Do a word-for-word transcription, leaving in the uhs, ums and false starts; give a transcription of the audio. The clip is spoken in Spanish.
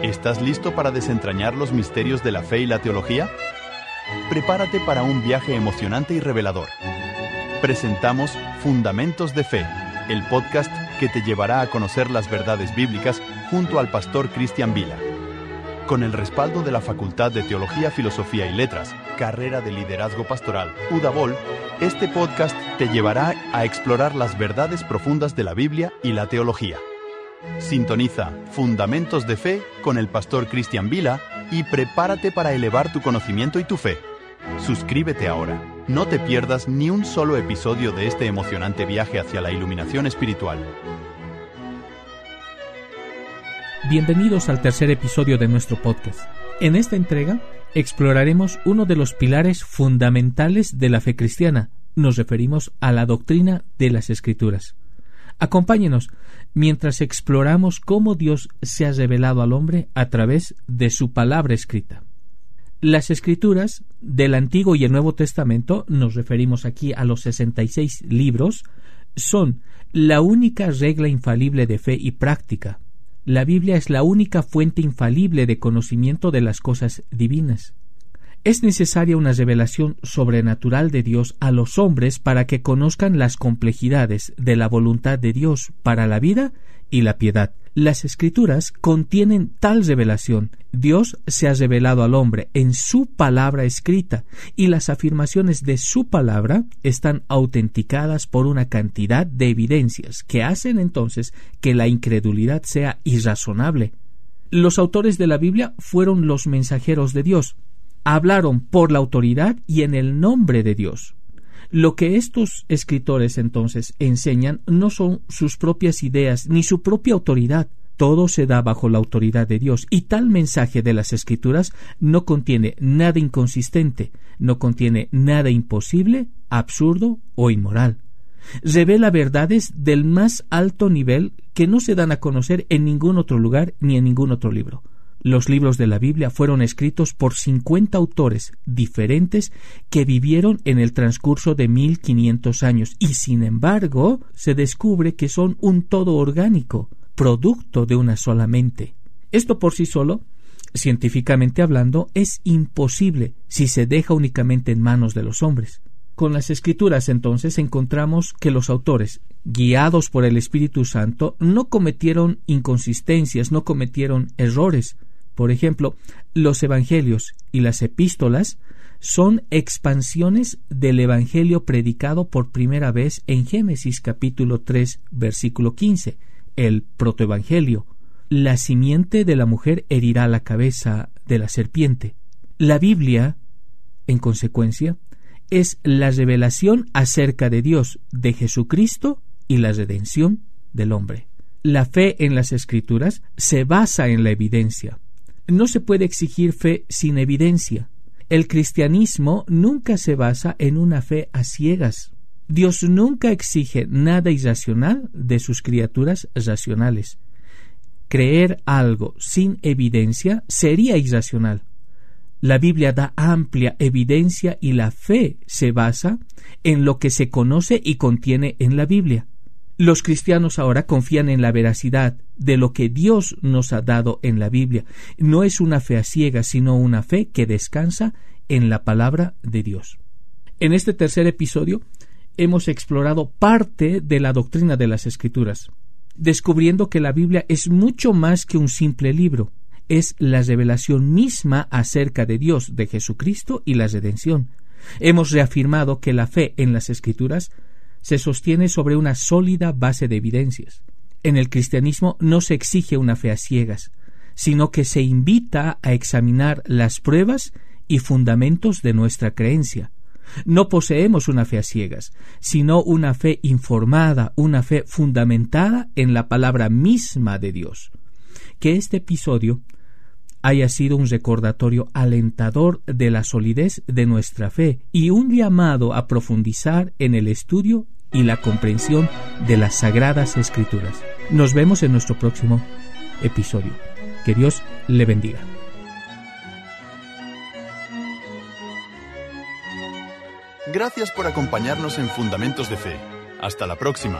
¿Estás listo para desentrañar los misterios de la fe y la teología? Prepárate para un viaje emocionante y revelador. Presentamos Fundamentos de Fe, el podcast que te llevará a conocer las verdades bíblicas junto al pastor Cristian Vila. Con el respaldo de la Facultad de Teología, Filosofía y Letras, carrera de Liderazgo Pastoral, U D A B O L, este podcast te llevará a explorar las verdades profundas de la Biblia y la teología. Sintoniza Fundamentos de Fe con el pastor Cristian Vila y prepárate para elevar tu conocimiento y tu fe. Suscríbete ahora. No te pierdas ni un solo episodio de este emocionante viaje hacia la iluminación espiritual. Bienvenidos al tercer episodio de nuestro podcast. En esta entrega exploraremos uno de los pilares fundamentales de la fe cristiana. Nos referimos a la doctrina de las Escrituras. Acompáñenos mientras exploramos cómo Dios se ha revelado al hombre a través de su palabra escrita. Las Escrituras del Antiguo y el Nuevo Testamento, nos referimos aquí a los sesenta y seis libros, son la única regla infalible de fe y práctica. La Biblia es la única fuente infalible de conocimiento de las cosas divinas. Es necesaria una revelación sobrenatural de Dios a los hombres para que conozcan las complejidades de la voluntad de Dios para la vida y la piedad. Las Escrituras contienen tal revelación. Dios se ha revelado al hombre en su palabra escrita y las afirmaciones de su palabra están autenticadas por una cantidad de evidencias que hacen entonces que la incredulidad sea irrazonable. Los autores de la Biblia fueron los mensajeros de Dios. Hablaron por la autoridad y en el nombre de Dios. Lo que estos escritores entonces enseñan no son sus propias ideas ni su propia autoridad. Todo se da bajo la autoridad de Dios y tal mensaje de las Escrituras no contiene nada inconsistente, no contiene nada imposible, absurdo o inmoral. Revela verdades del más alto nivel que no se dan a conocer en ningún otro lugar ni en ningún otro libro. Los libros de la Biblia fueron escritos por cincuenta autores diferentes que vivieron en el transcurso de mil quinientos años y, sin embargo, se descubre que son un todo orgánico, producto de una sola mente. Esto por sí solo, científicamente hablando, es imposible si se deja únicamente en manos de los hombres. Con las Escrituras, entonces, encontramos que los autores, guiados por el Espíritu Santo, no cometieron inconsistencias, no cometieron errores. Por ejemplo, los evangelios y las epístolas son expansiones del evangelio predicado por primera vez en Génesis capítulo tres, versículo quince, el protoevangelio. La simiente de la mujer herirá la cabeza de la serpiente. La Biblia, en consecuencia, es la revelación acerca de Dios, de Jesucristo y la redención del hombre. La fe en las Escrituras se basa en la evidencia. No se puede exigir fe sin evidencia. El cristianismo nunca se basa en una fe a ciegas. Dios nunca exige nada irracional de sus criaturas racionales. Creer algo sin evidencia sería irracional. La Biblia da amplia evidencia y la fe se basa en lo que se conoce y contiene en la Biblia. Los cristianos ahora confían en la veracidad de lo que Dios nos ha dado en la Biblia. No es una fe a ciegas, sino una fe que descansa en la palabra de Dios. En este tercer episodio hemos explorado parte de la doctrina de las Escrituras, descubriendo que la Biblia es mucho más que un simple libro. Es la revelación misma acerca de Dios, de Jesucristo y la redención. Hemos reafirmado que la fe en las Escrituras se sostiene sobre una sólida base de evidencias. En el cristianismo no se exige una fe a ciegas, sino que se invita a examinar las pruebas y fundamentos de nuestra creencia. No poseemos una fe a ciegas, sino una fe informada, una fe fundamentada en la palabra misma de Dios. Que este episodio haya sido un recordatorio alentador de la solidez de nuestra fe y un llamado a profundizar en el estudio y la comprensión de las Sagradas Escrituras. Nos vemos en nuestro próximo episodio. Que Dios le bendiga. Gracias por acompañarnos en Fundamentos de Fe. Hasta la próxima.